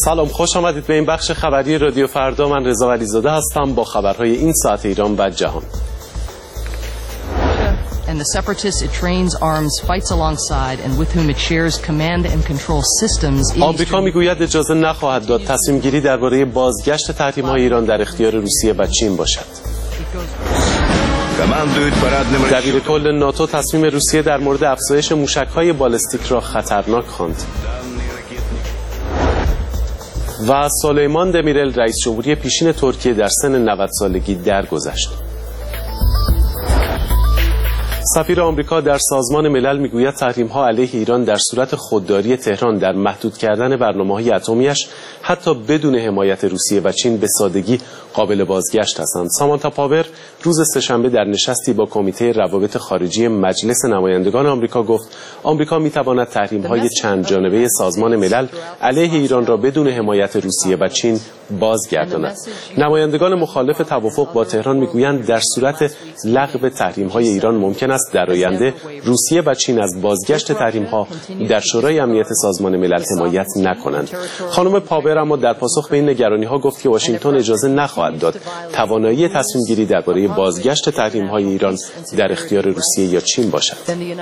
سلام، خوش آمدید به این بخش خبری رادیو فردا. من رضا ولیزاده هستم با خبرهای این ساعت ایران و جهان. And the separatists it trains arms fights alongside and with whom it shares command and control systems. آمریکا میگوید اجازه نخواهد داد تصمیم گیری درباره بازگشت تحریم‌های ایران در اختیار روسیه و چین باشد. دبیر کل ناتو تصمیم روسیه در مورد افزایش موشک‌های بالستیک را خطرناک خواند. و سلیمان دمیرل رئیس جمهوری پیشین ترکیه در سن 90 سالگی درگذشت. سفیر آمریکا در سازمان ملل میگوید تحریم‌ها علیه ایران در صورت خودداری تهران در محدود کردن برنامه‌های اتمی‌اش حتی بدون حمایت روسیه و چین به سادگی قابل بازگشت هستند. سامانتا پاور روز سه‌شنبه در نشستی با کمیته روابط خارجی مجلس نمایندگان آمریکا گفت آمریکا می‌تواند تحریم‌های چند جانبه سازمان ملل علیه ایران را بدون حمایت روسیه و چین بازگرداند. نمایندگان مخالف توافق با تهران میگویند در صورت لغو تحریم‌های ایران ممکن است در آینده روسیه و چین از بازگشت تحریم‌ها در شورای امنیت سازمان ملل حمایت نکنند. خانم پاور اما در پاسخ به این نگرانی‌ها گفت که واشنگتن اجازه نخواهد داد توانایی تصمیم گیری درباره بازگشت تحریم‌های ایران در اختیار روسیه یا چین باشد.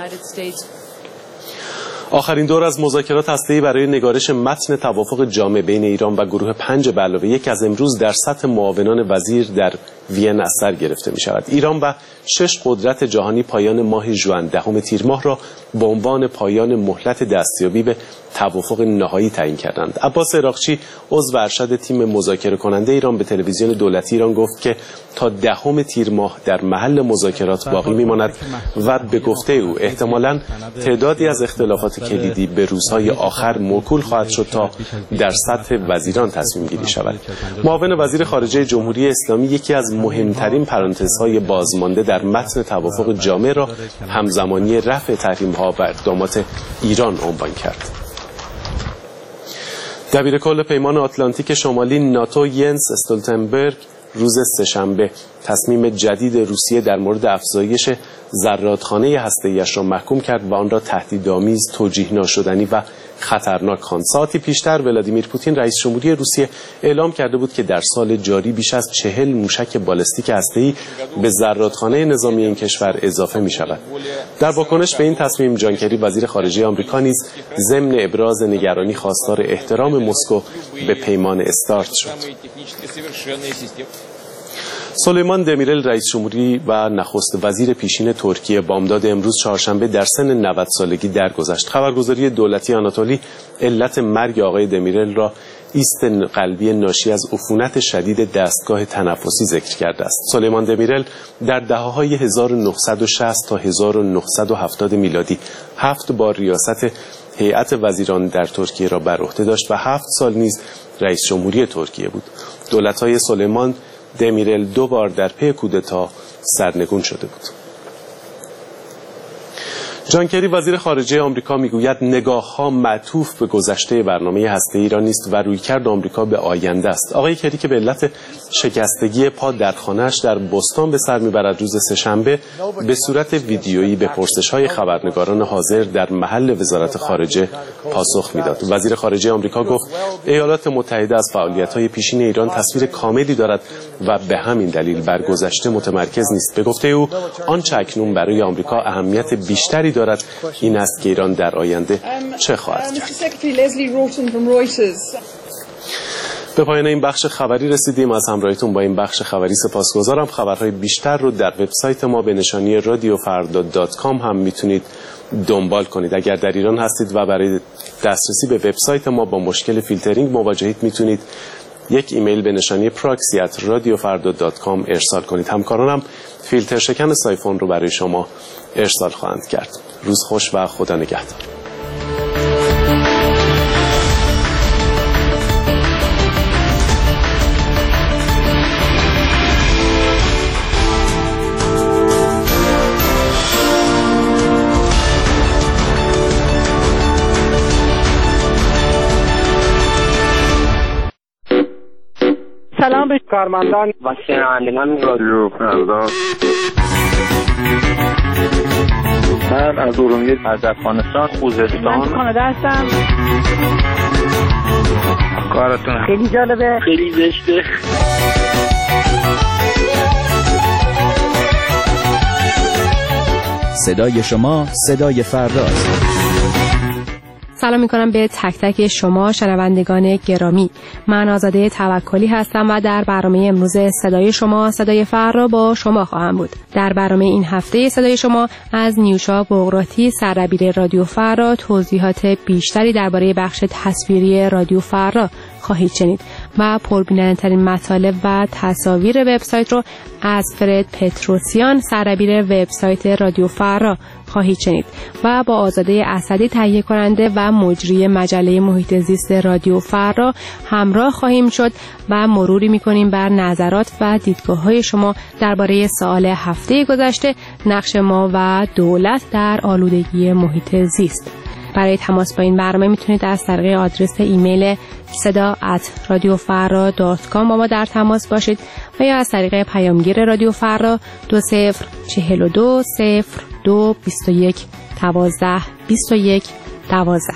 آخرین دور از مذاکرات هسته‌ای برای نگارش متن توافق جامع بین ایران و گروه 5+1 از امروز در سطح معاونان وزیر در وین از سر گرفته می شود. ایران و 6 قدرت جهانی پایان ماه ژوئن 10 تیر ماه را به عنوان پایان مهلت دستیابی به توافق نهایی تعیین کردند. عباس عراقچی عضو ارشد تیم مذاکره کننده ایران به تلویزیون دولتی ایران گفت که تا 10 تیر ماه در محل مذاکرات باقی میماند و به گفته او احتمالاً تعدادی از اختلافات کلیدی به روزهای آخر موکول خواهد شد تا در سطح وزیران تصمیم گیری شود. معاون وزیر خارجه جمهوری اسلامی یکی از مهمترین پرانتزهای بازمانده در متن توافق جامع را همزمانی رفع تحریم‌ها و اقدامات ایران عنوان کرد. دبیر کل پیمان آتلانتیک شمالی ناتو ینس استولتنبرگ روز سه‌شنبه تصمیم جدید روسیه در مورد افزایش زرادخانه هسته‌ای‌اش را محکوم کرد و آن را تهدیدآمیز، توجیه ناشدنی و خطرناک خواند. ساعتی پیشتر ولادیمیر پوتین رئیس جمهوری روسیه اعلام کرده بود که در سال جاری بیش از 40 موشک بالستیک هسته‌ای به زرادخانه نظامی این کشور اضافه می شود. در واکنش به این تصمیم جان کری وزیر خارجه آمریکا نیز ضمن ابراز نگرانی خواستار احترام مسکو به پیمان استارت شد. سلیمان دمیرل رئیس جمهوری و نخست وزیر پیشین ترکیه بامداد امروز چهارشنبه در سن 90 سالگی درگذشت. خبرگزاری دولتی آناتولی علت مرگ آقای دمیرل را ایست قلبی ناشی از عفونت شدید دستگاه تنفسی ذکر کرده است. سلیمان دمیرل در دهه‌های 1960 تا 1970 میلادی 7 بار ریاست هیئت وزیران در ترکیه را بر عهده داشت و 7 سال نیز رئیس جمهوری ترکیه بود. دولت‌های سلیمان دمیرل 2 بار در پی کودتا سرنگون شده بود. جان کری وزیر خارجه آمریکا میگوید نگاه‌ها معطوف به گذشته برنامه هسته‌ای ایران نیست و رویکرد آمریکا به آینده است. آقای کری که به علت شکستگی پا در خانه‌اش در بوستون به سر میبرد روز سه‌شنبه به صورت ویدیویی به پرسش‌های خبرنگاران حاضر در محل وزارت خارجه پاسخ میداد. وزیر خارجه آمریکا گفت ایالات متحده از فعالیت‌های پیشین ایران تصویر کاملی دارد و به همین دلیل بر گذشته متمرکز نیست. به گفته او آنچه اکنون برای آمریکا اهمیت بیشتری دارد این است که ایران در آینده چه خواهد کرد. به پایان این بخش خبری رسیدیم. از همراهیتون با این بخش خبری سپاسگزارم. خبرهای بیشتر رو در وبسایت ما به نشانی radiofarda.com هم میتونید دنبال کنید. اگر در ایران هستید و برای دسترسی به وبسایت ما با مشکل فیلترینگ مواجهید میتونید یک ایمیل به نشانی proxy@radiofarda.com ارسال کنید. همکارانم فیلتر شکن سایفون رو برای شما ارسال خواهند کرد. روز خوش و خدا نگهدار. سلام به کارمندان و شنوندگان رادیو فردا. من از ارومیه، از افغانستان، خوزستان، من از کانادا هستم. کارتون خیلی جالبه، خیلی زشته. صدای شما صدای فرداست. سلام میکنم به تک تک شما شنوندگان گرامی. من آزاده توکلی هستم و در برنامه امروز صدای شما صدای فردا با شما خواهم بود. در برنامه این هفته صدای شما از نیوشا بغراتی سردبیر رادیو فردا توضیحات بیشتری درباره بخش تصویری رادیو فردا خواهید شنید و پربیننده‌ترین مطالب و تصاویر وبسایت رو از فرد پتروسیان سردبیر وبسایت رادیو فردا خواهید شنید و با آزاده اسدی تهیه کننده و مجری مجله محیط زیست رادیو فردا همراه خواهیم شد و مروری می‌کنیم بر نظرات و دیدگاه‌های شما درباره سوال هفته گذشته، نقش ما و دولت در آلودگی محیط زیست. برای تماس با این برنامه میتونید از طریق آدرس ایمیل seda@radiofarra.com با ما در تماس باشید و یا از طریق پیامگیر رادیو فردا 2042 02 21 12 21 12.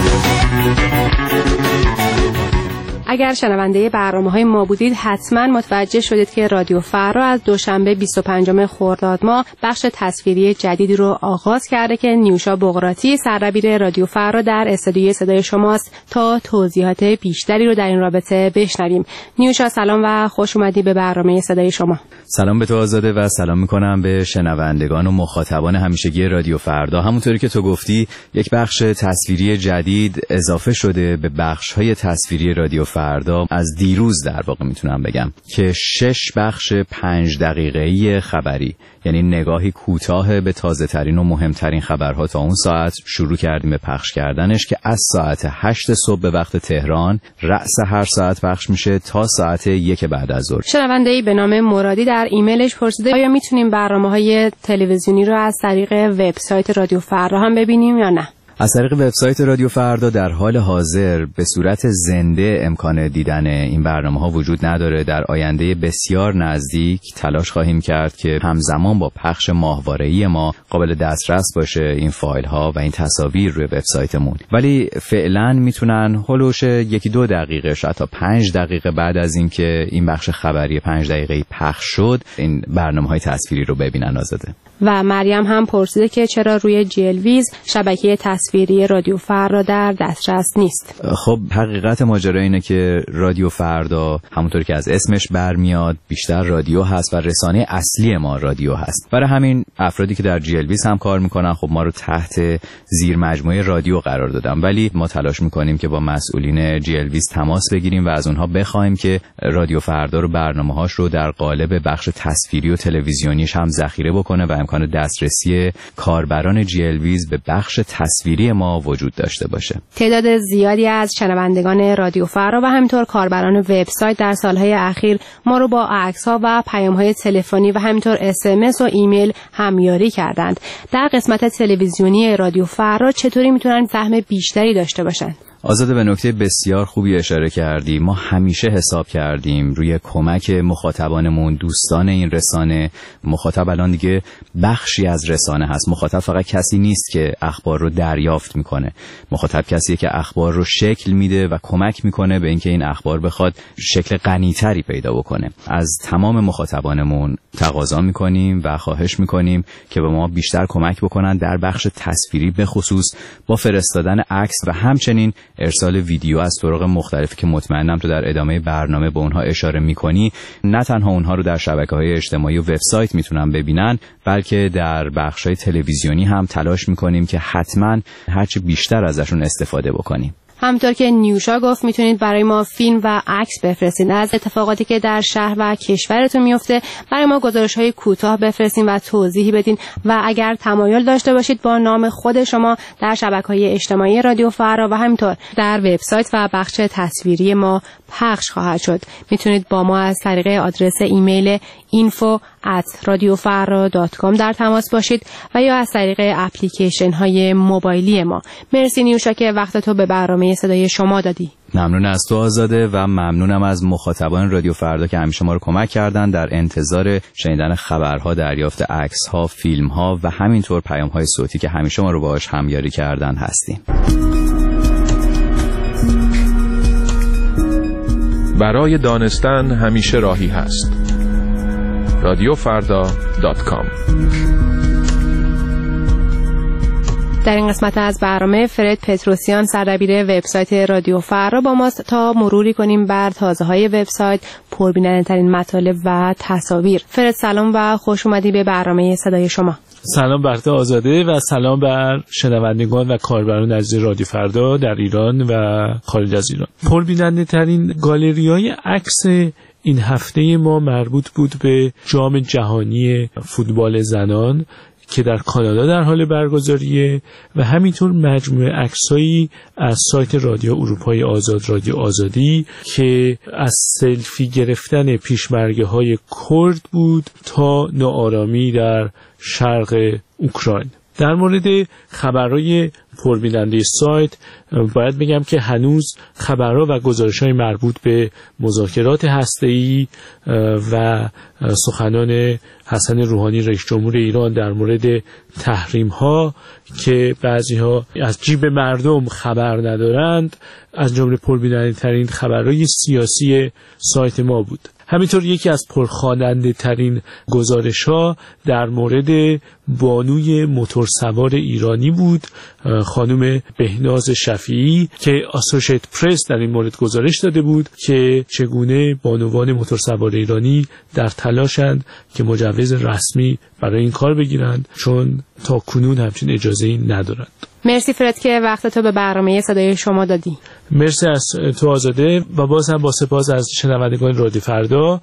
اگر شنونده برنامه‌های ما بودید حتما متوجه شدید که رادیو فردا از دوشنبه 25 خرداد ماه بخش تصویری جدیدی رو آغاز کرده که نیوشا بغراتی سردبیر رادیو فردا در استودیوی صدای شماست تا توضیحات بیشتری رو در این رابطه بشنویم. نیوشا سلام و خوش اومدی به برنامه صدای شما. سلام به تو آزاده و سلام میکنم به شنوندگان و مخاطبان همیشگی رادیو فردا. همونطوری که تو گفتی یک بخش تصویری جدید اضافه شده به بخش‌های تصویری رادیو فردا از دیروز در واقع میتونم بگم که 6 بخش 5 دقیقه‌ای خبری، یعنی نگاهی کوتاه به تازه ترین و مهمترین خبرها تا اون ساعت شروع کردیم به پخش کردنش که از ساعت 8 صبح به وقت تهران رأس هر ساعت پخش میشه تا ساعت 1 بعد از ظهر. شنونده‌ای به نام مرادی در ایمیلش پرسیده آیا میتونیم برنامه‌های تلویزیونی رو از طریق وبسایت رادیو فردا هم ببینیم یا نه؟ از طریق وبسایت رادیو فردا در حال حاضر به صورت زنده امکان دیدن این برنامه‌ها وجود نداره. در آینده بسیار نزدیک تلاش خواهیم کرد که همزمان با پخش ماهواره‌ای ما قابل دسترس باشه این فایل‌ها و این تصاویر روی وبسایتمون، ولی فعلا میتونن هولوش 1-2 دقیقه شاید تا 5 دقیقه بعد از اینکه این بخش خبری 5 دقیقه‌ای پخش شد این برنامه‌های تصویری رو ببینن. آزاده و مریم هم پرسیده که چرا روی جلویز شبکه تصویری رادیو فردا در دسترس نیست. خب حقیقت ماجرا اینه که رادیو فردا همونطور که از اسمش برمیاد بیشتر رادیو هست و رسانه اصلی ما رادیو هست. برای همین افرادی که در جلویز هم کار میکنن خب ما رو تحت زیر مجموعه رادیو قرار دادن، ولی ما تلاش میکنیم که با مسئولین جلویز تماس بگیریم و از اونها بخوایم که رادیو فردا رو برنامه‌هاش رو در قالب بخش تصویری و تلویزیونیش هم ذخیره بکنه و امکان دسترسی کاربران جلویز به بخش تصویری ما وجود داشته باشه. تعداد زیادی از شنوندگان رادیو فردا و همینطور کاربران وبسایت در سالهای اخیر ما رو با عکس‌ها و پیام‌های تلفنی و همینطور SMS و ایمیل همیاری کردند. در قسمت تلویزیونی رادیو فردا چطوری میتونن فهم بیشتری داشته باشن؟ آزاده به نکته بسیار خوبی اشاره کردی. ما همیشه حساب کردیم روی کمک مخاطبانمون، دوستان این رسانه. مخاطب الان دیگه بخشی از رسانه هست. مخاطب فقط کسی نیست که اخبار رو دریافت میکنه. مخاطب کسیه که اخبار رو شکل میده و کمک میکنه به اینکه این اخبار بخواد شکل غنی‌تری پیدا بکنه. از تمام مخاطبانمون تقاضا میکنیم و خواهش میکنیم که به ما بیشتر کمک بکنن در بخش تصویری، به خصوص با فرستادن عکس و همچنین ارسال ویدیو از طرق مختلفی که مطمئنم تو در ادامه برنامه به اونها اشاره میکنی. نه تنها اونها رو در شبکه‌های اجتماعی و وبسایت میتونن ببینن، بلکه در بخش‌های تلویزیونی هم تلاش میکنیم که حتما هرچی بیشتر ازشون استفاده بکنیم. همونطور که نیوشا گفت میتونید برای ما فیلم و عکس بفرستید از اتفاقاتی که در شهر و کشورتون میفته. برای ما گزارش‌های کوتاه بفرستین و توضیحی بدین و اگر تمایل داشته باشید با نام خود شما در شبکه‌های اجتماعی رادیو فردا و همینطور در وبسایت و بخش تصویری ما پخش خواهد شد. میتونید با ما از طریق آدرس ایمیل info@radiofarra.com در تماس باشید و یا از طریق اپلیکیشن های موبایلی ما. مرسی نیوشا که وقت تو به برنامه صدای شما دادی. ممنون از تو آزاده و ممنونم از مخاطبان رادیو فردا که همیشه ما رو کمک کردن در انتظار شنیدن خبرها، دریافت عکس‌ها، فیلم‌ها و همینطور پیام‌های صوتی که همیشه ما رو باهاش همیاری کردن هستیم. برای دانستن همیشه راهی هست. radiofarda.com. در این قسمت از برنامه فرد پتروسیان سردبیر وبسایت رادیو فردا با ماست تا مروری کنیم بر تازه‌های وبسایت، پربیننده‌ترین مطالب و تصاویر. فرد سلام و خوش اومدی به برنامه صدای شما. سلام بر تو آزاده و سلام بر شنوندگان و کاربران عزیز رادیو فردا در ایران و خارج از ایران. پربیننده‌ترین گالری‌های عکس این هفته ما مربوط بود به جام جهانی فوتبال زنان که در کانادا در حال برگزاریه و همینطور مجموعه عکسایی از سایت رادیو اروپای آزاد، رادیو آزادی، که از سلفی گرفتن پیشمرگه‌های کرد بود تا ناآرامی در شرق اوکراین. در مورد خبرهای پربیننده سایت باید بگم که هنوز خبرها و گزارش‌های مربوط به مذاکرات هسته‌ای و سخنان حسن روحانی رئیس جمهور ایران در مورد تحریم‌ها که بعضی‌ها از جیب مردم خبر ندارند از جمله پربیننده‌ترین خبرهای سیاسی سایت ما بود. همینطور یکی از پرخواننده ترین گزارش ها در مورد بانوی موتورسوار ایرانی بود، خانم بهناز شفیعی، که آسوشیت پرس در این مورد گزارش داده بود که چگونه بانوان موتورسوار ایرانی در تلاشند که مجوز رسمی برای این کار بگیرند، چون تا کنون همچین اجازه‌ای ندارند. مرسی فرد که وقت تو به برنامه صدای شما دادی. مرسی از تو آزاده و باز هم با سپاس از شنوندگان رادیو فردا.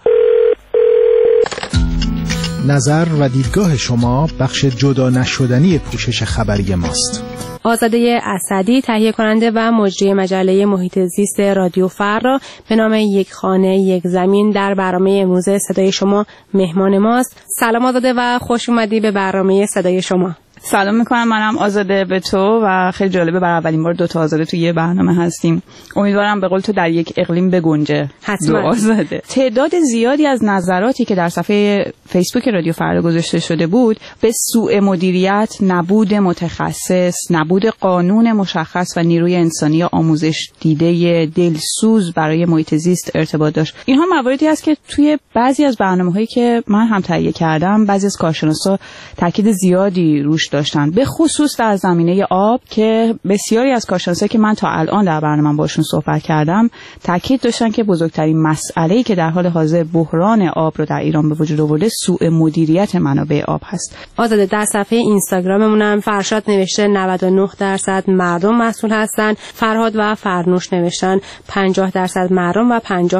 نظر و دیدگاه شما بخش جدا نشدنی پوشش خبری ماست. آزاده اسدی، تهیه کننده و مجری مجله محیط زیست رادیو فردا، به نام یک خانه یک زمین در برنامه امروز صدای شما مهمان ماست. سلام آزاده و خوش اومدی به برنامه صدای شما. سلام میکنم، منم آزاده به تو و خیلی جالبه برای اولین بار 2 آزاده توی یه برنامه هستیم. امیدوارم به قول تو در یک اقلیم بگنجه. حتما. آزاده. تعداد زیادی از نظراتی که در صفحه فیسبوک رادیو فردا گذاشته شده بود به سوء مدیریت، نبود متخصص، نبود قانون مشخص و نیروی انسانی آموزش دیده دلسوز برای محیط زیست ارتباط داشت. اینها مواردی است که توی بعضی از برنامه‌هایی که من هم تهیه کردم بعضی از کارشناسا تاکید زیادی روش داشتن، به خصوص در زمینه آب که بسیاری از کارشناسایی که من تا الان در برنامه باشون صحبت کردم تاکید داشتن که بزرگترین مسئله‌ای که در حال حاضر بحران آب رو در ایران به وجود آورده سوء مدیریت منابع آب هست. آزاده، در صفحه اینستاگراممون هم فرشاد نوشته 99% مردم مسئول هستن، فرهاد و فرنوش نوشتن 50% مردم و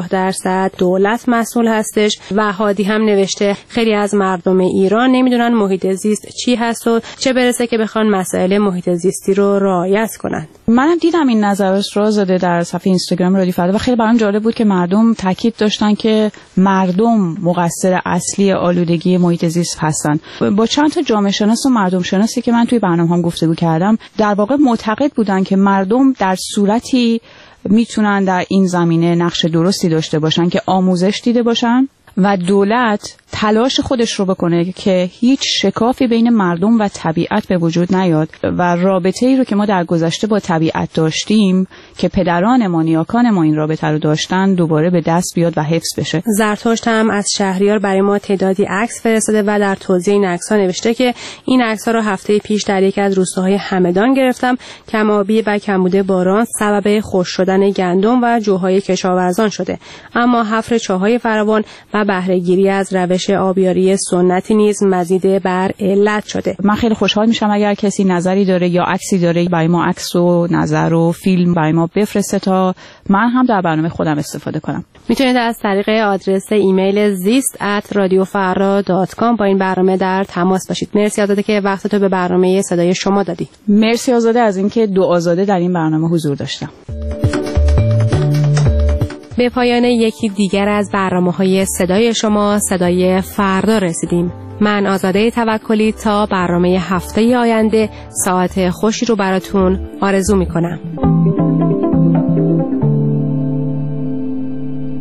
50% دولت مسئول هستش و هادی هم نوشته خیلی از مردم ایران نمیدونن محیط زیست چی هست و چه برسه که بخوان مسائل محیط زیستی رو رعایت کنن. منم دیدم این نظرات رو زاده در صفحه اینستاگرام رادیو فردا و خیلی برام جالب بود که مردم تاکید داشتن که مردم مقصر اصلی آلودگی محیط زیست هستن. با چند تا جامعه شناس و مردم شناسی که من توی برنامه‌ام گفتگو کردم در واقع معتقد بودن که مردم در صورتی میتونن در این زمینه نقش درستی داشته باشن که آموزش دیده باشن و دولت تلاش خودش رو بکنه که هیچ شکافی بین مردم و طبیعت به وجود نیاد و رابطه ای رو که ما در گذشته با طبیعت داشتیم که پدران ما نیاکان ما این رابطه رو داشتن دوباره به دست بیاد و حفظ بشه. زرتشت هم از شهریار برای ما تعدادی عکس فرستاده و در توضیح این عکس‌ها نوشته که این عکس‌ها رو هفته پیش در یکی از روستاهای همدان گرفتم. کم‌آبی و کمبود باران سبب خشک شدن گندم و جوهای کشاورزان شده، اما حفر چاهای فراوان و بهره‌گیری از روش آبیاری سنتی نیز مزید بر علت شده. من خیلی خوشحال میشم اگر کسی نظری داره یا عکسی داره برای ما عکس و نظر و فیلم برای ما بفرسته تا من هم در برنامه خودم استفاده کنم. میتونید از طریق آدرس ایمیل zist@radiofarda.com با این برنامه در تماس باشید. مرسی آزاده که وقت تو به برنامه صدای شما دادی. مرسی آزاده از اینکه 2 آزاده در این برنامه حضور داشتم. به پایان یکی دیگر از برنامه‌های صدای شما، صدای فردا رسیدیم. من آزاده توکلی تا برنامه هفته آینده ساعت خوشی رو براتون آرزو می‌کنم.